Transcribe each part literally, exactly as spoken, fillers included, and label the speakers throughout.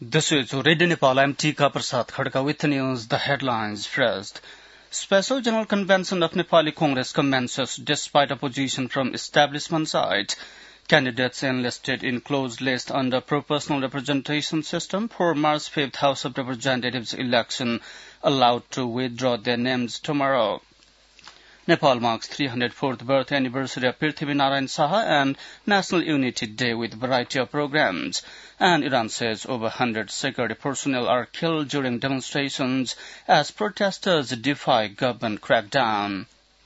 Speaker 1: This is Radio Nepal. I'm Tika Prasad Khadka with the news. The headlines first. Special General Convention of Nepali Congress commences despite opposition from establishment side. Candidates enlisted in closed list under proportional representation system for March fifth House of Representatives election allowed to withdraw their names tomorrow. Nepal marks three hundred fourth birth anniversary of Prithvinarayan Saha and National Unity Day with variety of programs. And Iran says over one hundred security personnel are killed during demonstrations as protesters defy government crackdown.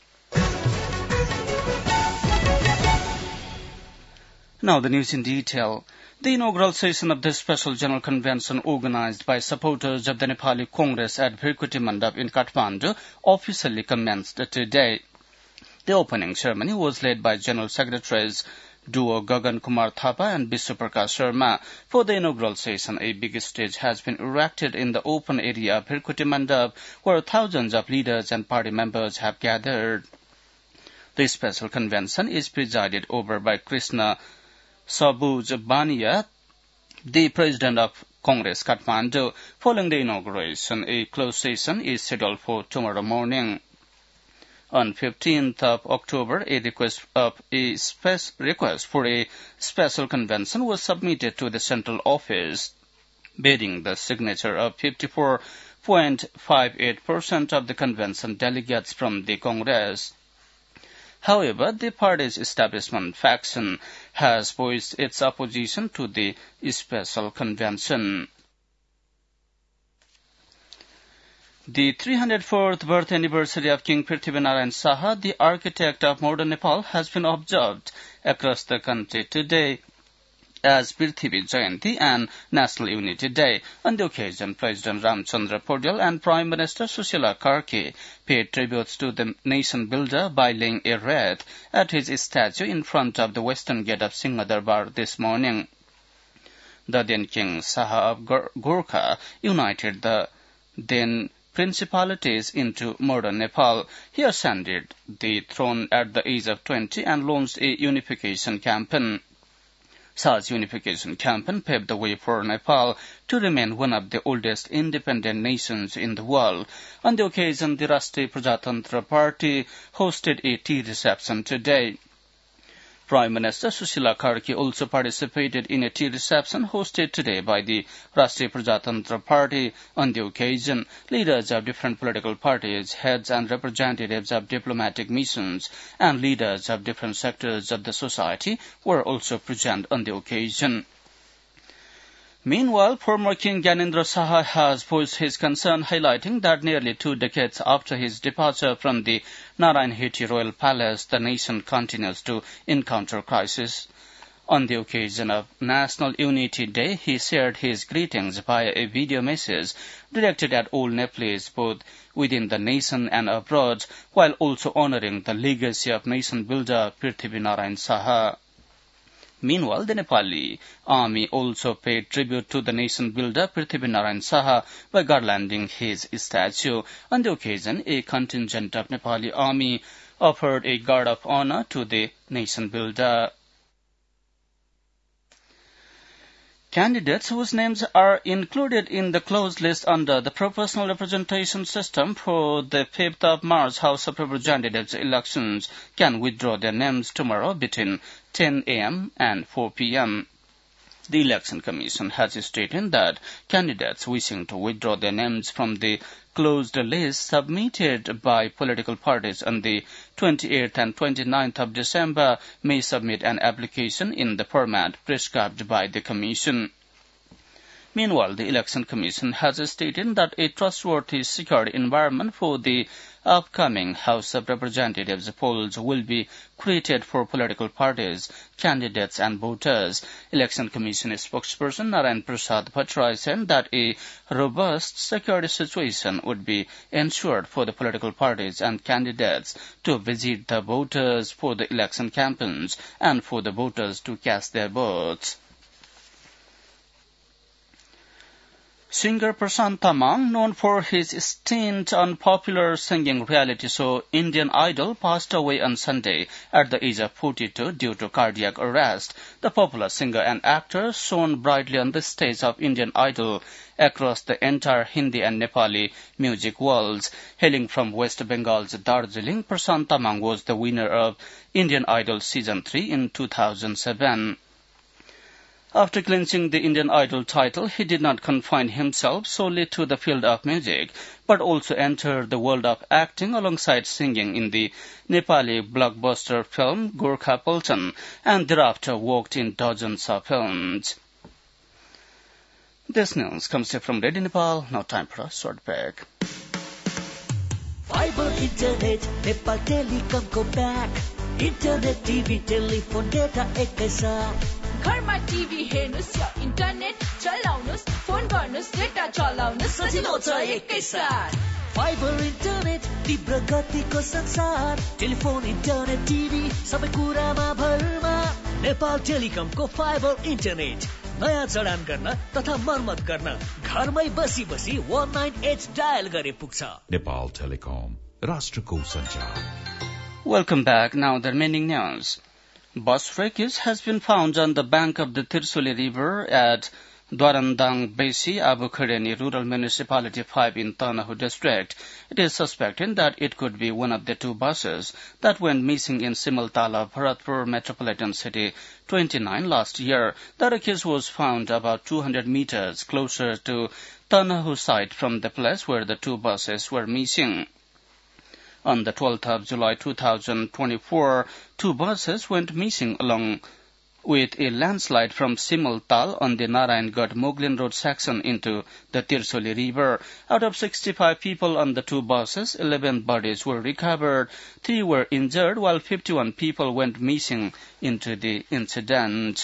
Speaker 1: Now the news in detail. The inaugural session of the Special General Convention organized by supporters of the Nepali Congress at Virkuti Mandap in Kathmandu officially commenced today. The opening ceremony was led by General Secretaries duo Gagan Kumar Thapa and Biswa Prakash Sharma. For the inaugural session, a big stage has been erected in the open area of Virkuti Mandap, where thousands of leaders and party members have gathered. The special convention is presided over by Krishna Sabuj Bania, the president of Congress Kathmandu. Following the inauguration, a closed session is scheduled for tomorrow morning. On fifteenth of October, a request of a spec- request for a special convention was submitted to the central office, bearing the signature of fifty-four point five eight percent of the convention delegates from the Congress. However, the party's establishment faction has voiced its opposition to the special convention. The three hundred fourth birth anniversary of King Prithvinarayan Saha, the architect of modern Nepal, has been observed across the country today as Prithvi Jayanti and National Unity Day. On the occasion, President Ramchandra Paudel and Prime Minister Sushila Karki paid tributes to the nation builder by laying a wreath at his statue in front of the western gate of Singhadarbar this morning. The then King Saha of Gorkha united the then principalities into modern Nepal. He ascended the throne at the age of twenty and launched a unification campaign. Such unification campaign paved the way for Nepal to remain one of the oldest independent nations in the world. On the occasion, the Rashtriya Prajatantra Party hosted a tea reception today. Prime Minister Sushila Karki also participated in a tea reception hosted today by the Rashtriya Prajatantra Party. On the occasion, leaders of different political parties, heads and representatives of diplomatic missions, and leaders of different sectors of the society were also present on the occasion. Meanwhile, former King Gyanendra Saha has voiced his concern, highlighting that nearly two decades after his departure from the Narayan Hiti Royal Palace, the nation continues to encounter crisis. On the occasion of National Unity Day, he shared his greetings via a video message directed at all Nepalese, both within the nation and abroad, while also honoring the legacy of nation builder Prithvinarayan Saha. Meanwhile, the Nepali army also paid tribute to the nation builder Prithvinarayan Saha by garlanding his statue. On the occasion, a contingent of Nepali army offered a guard of honor to the nation builder. Candidates whose names are included in the closed list under the proportional representation system for the fifth of March House of Representatives elections can withdraw their names tomorrow between ten a m and four p m The Election Commission has stated that candidates wishing to withdraw their names from the closed list submitted by political parties on the twenty-eighth and twenty-ninth of December may submit an application in the format prescribed by the Commission. Meanwhile, the Election Commission has stated that a trustworthy, secure environment for the upcoming House of Representatives polls will be created for political parties, candidates and voters. Election Commission spokesperson Narayan Prasad Bhattarai said that a robust security situation would be ensured for the political parties and candidates to visit the voters for the election campaigns and for the voters to cast their votes. Singer Prashant Tamang, known for his stint on popular singing reality show Indian Idol, passed away on Sunday at the age of forty-two due to cardiac arrest. The popular singer and actor shone brightly on the stage of Indian Idol across the entire Hindi and Nepali music worlds. Hailing from West Bengal's Darjeeling, Prashant Tamang was the winner of Indian Idol Season three in two thousand seven. After clinching the Indian Idol title, he did not confine himself solely to the field of music, but also entered the world of acting alongside singing in the Nepali blockbuster film Gorkha Paltan, and thereafter worked in dozens of films. This news comes from Radio Nepal. Now time for a short break.
Speaker 2: Fiber Internet, Nepal Telecom को back. Internet, T V, telephone, data एकै साथ.
Speaker 3: घरमा TV हेर्नुस् या internet चलाउनुस्, phone गर्नुस्, data चलाउनुस्, सजिलो छ एकै साथ.
Speaker 2: फाइबर इन्टरनेट, तीव्र गतिको संसार. टेलिफोन, इन्टरनेट, टिभी, सबै कुरामा भरमा. नेपाल टेलिकमको फाइबर इन्टरनेट. नयाँ जडान गर्न तथा मर्मत गर्न घरमै बसी बसी one nine eight डायल गरे पुग्छ.
Speaker 4: नेपाल टेलिकम, राष्ट्रको सञ्चार.
Speaker 1: Welcome back. Now the remaining news. Bus wreckage has been found on the bank of the Tirsuli River at Dwarandang Besi, Abu Khureni Rural Municipality five in Tanahu District. It is suspected that it could be one of the two buses that went missing in Simultala, Bharatpur Metropolitan City twenty-nine last year. The wreckage was found about two hundred meters closer to Tanahu site from the place where the two buses were missing. On the twelfth of July two thousand twenty-four, two buses went missing along with a landslide from Simultal on the Narayangarh Muglin Road section into the Tirsuli River. Out of sixty-five people on the two buses, eleven bodies were recovered, three were injured, while fifty-one people went missing into the incident.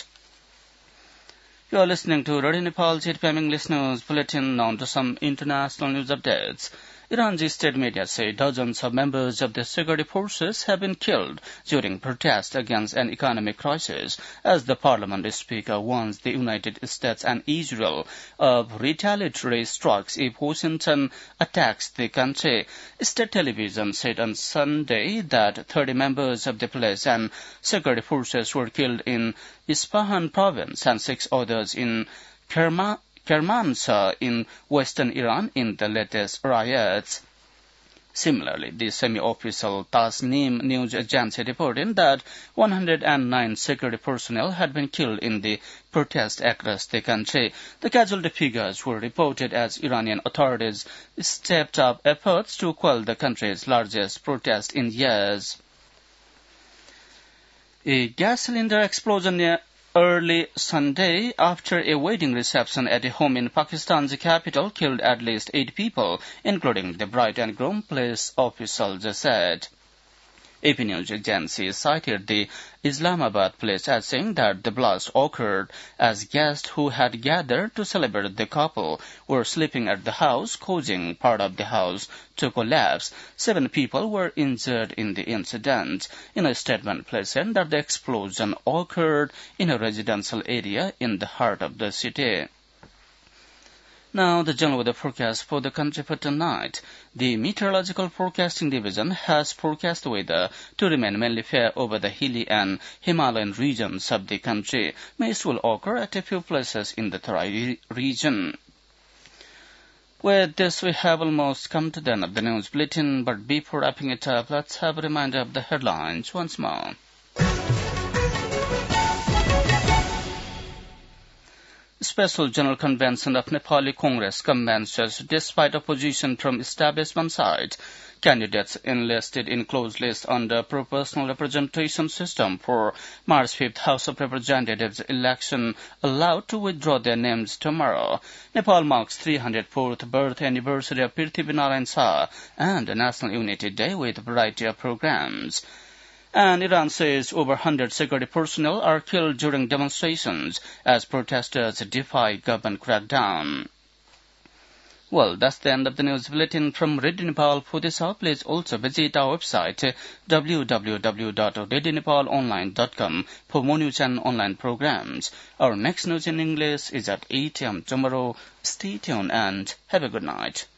Speaker 1: You are listening to Radio Nepal's eight p m English News Bulletin. Now to some international news updates. Iran's state media say dozens of members of the security forces have been killed during protests against an economic crisis, as the parliament speaker warns the United States and Israel of retaliatory strikes if Washington attacks the country. State television said on Sunday that thirty members of the police and security forces were killed in Isfahan province and six others in Kerman Kermanshah in western Iran in the latest riots. Similarly, the semi-official Tasnim news agency reported that one hundred nine security personnel had been killed in the protest across the country. The casualty figures were reported as Iranian authorities stepped up efforts to quell the country's largest protest in years. A gas cylinder explosion near early Sunday after a wedding reception at a home in Pakistan's capital killed at least eight people, including the bride and groom, police officials said. A P News agency cited the Islamabad police as saying that the blast occurred as guests who had gathered to celebrate the couple were sleeping at the house, causing part of the house to collapse. Seven people were injured in the incident. In a statement, police said that the explosion occurred in a residential area in the heart of the city. Now, the general weather forecast for the country for tonight. The Meteorological Forecasting Division has forecast weather to remain mainly fair over the hilly and Himalayan regions of the country. Mist will occur at a few places in the Terai region. With this, we have almost come to the end of the news bulletin, but before wrapping it up, let's have a reminder of the headlines once more. Special General Convention of Nepali Congress commences despite opposition from establishment side. Candidates enlisted in closed list under proportional representation system for March fifth House of Representatives election allowed to withdraw their names tomorrow. Nepal marks three hundred fourth birth anniversary of Prithvinarayan Saha and National Unity Day with a variety of programs. And Iran says over one hundred security personnel are killed during demonstrations as protesters defy government crackdown. Well, that's the end of the news bulletin from Radio Nepal. For this hour, please also visit our website w w w dot radio nepal online dot com for more news and online programs. Our next news in English is at eight a m tomorrow. Stay tuned and have a good night.